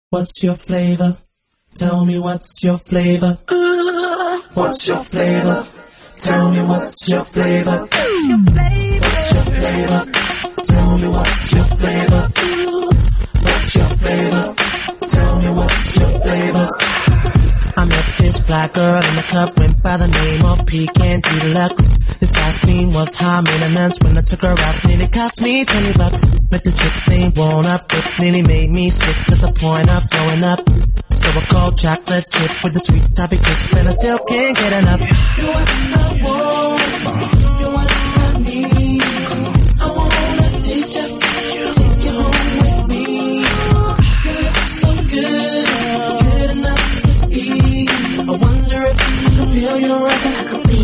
What's your flavor? Tell me what's your flavor? What's your flavor? Tell me what's your flavor? What's your flavor? Tell me what's your flavor? What's your flavor? Tell me what's your flavor? I met this black girl in the club, went by the name of Pecan Deluxe. This ice cream was high maintenance. When I took her out, nearly cost me $20. But the chick thing won't up, it nearly made me sick to the point of throwing up. So I called chocolate chip with the sweet topping crisp, and I still can't get enough. You what I want, you what I need. I wanna taste you, take you home with me. You look so good, good enough to eat. I wonder if I could feel your love. I could be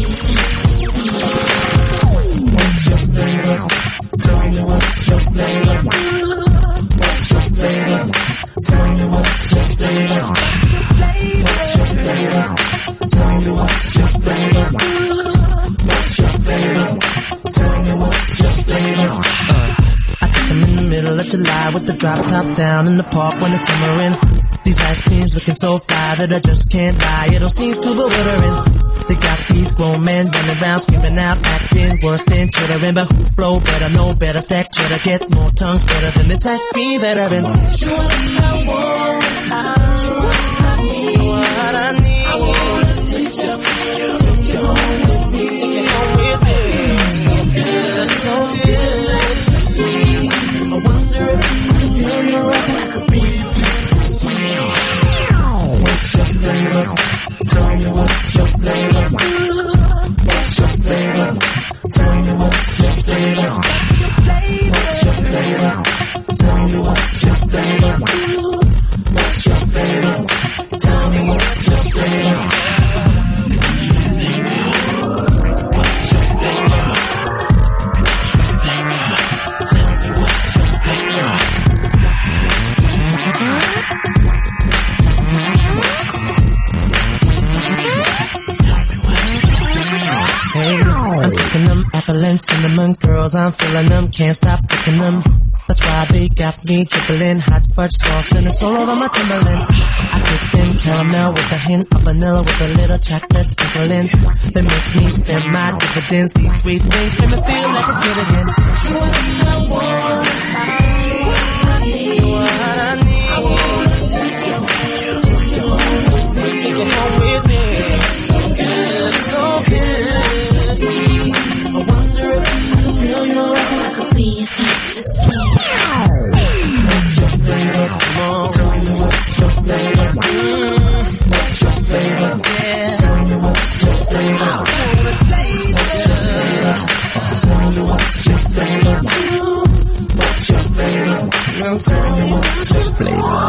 what's your flavor? Tell me what's your flavor? What's your flavor? Tell me what's your flavor? What's your flavor? Tell me what's your flavor? What's your flavor? Tell me what's your flavor? I think I'm in the middle of July with the drop top down in the park when it's summering. These ice creams looking so fly that I just can't lie. It don't seem too bewildering. They got these grown men running around screaming out, acting worse than chittering. But who flow better, know better, stack cheddar, get more tongues better than this ice cream veteran. You what I want, you what I need, what I need. I wanna taste you, take you home with me, take you home with me. So good, so good to me. I wonder if I could feel your love. I could be what's your flavor? Tell me what's your flavor? What's your flavor? Tell me what's your flavor? What's your flavor? Tell me what's your flavor? What's your flavor? Tell me what's your flavor? I'm taking them apple and cinnamon girls, I'm feeling them, can't stop picking them. That's why they got me dribbling hot fudge sauce and it's all over my Timberlands. I dip in caramel with a hint of vanilla with a little chocolate sprinkling. They make me spend my dividends. These sweet things make me feel like a kid again. You what I want, you what I need, what I need. I wanna taste you, take you home with me, take you home with me. So good, so good. I wonder if I could feel your love. I could be a type to see. What's your flavor? Come on, tell me what's your flavor? What's your flavor? Yeah. Tell me what's your flavor? I wanna taste what's your flavor? Tell me what's your flavor? What's your flavor? Tell me what's your flavor?